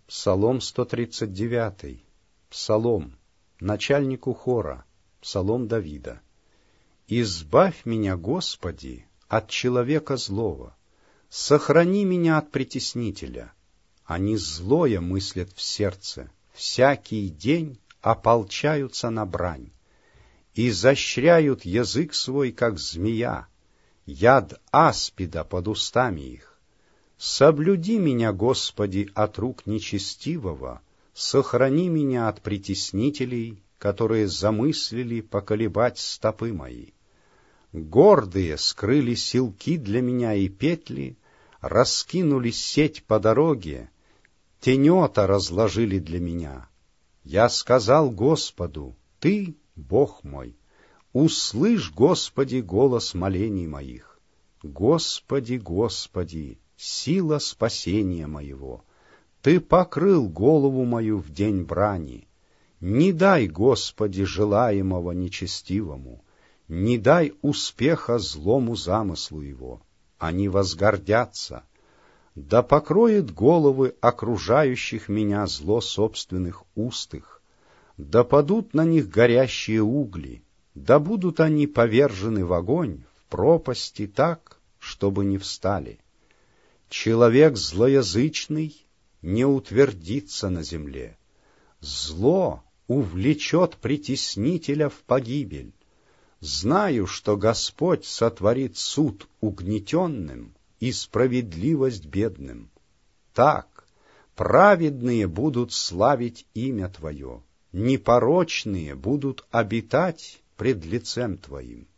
Псалом 139. Псалом. Начальнику хора. Псалом Давида. «Избавь меня, Господи, от человека злого, сохрани меня от притеснителя. Они злое мыслят в сердце, всякий день ополчаются на брань, изощряют язык свой, как змея, яд аспида под устами их. Соблюди меня, Господи, от рук нечестивого, сохрани меня от притеснителей, которые замыслили поколебать стопы мои. Гордые скрыли силки для меня и петли, раскинули сеть по дороге, тенета разложили для меня. Я сказал Господу: Ты, Бог мой, услышь, Господи, голос молений моих. Господи, Господи, сила спасения моего, Ты покрыл голову мою в день брани. Не дай, Господи, желаемого нечестивому, не дай успеха злому замыслу его. Они возгордятся. Да покроет головы окружающих меня зло собственных уст их. Да падут на них горящие угли, да будут они повержены в огонь, в пропасти так, чтобы не встали. Человек злоязычный не утвердится на земле. Зло увлечет притеснителя в погибель. Знаю, что Господь сотворит суд угнетенным и справедливость бедным. Так праведные будут славить имя Твое, непорочные будут обитать пред лицем Твоим.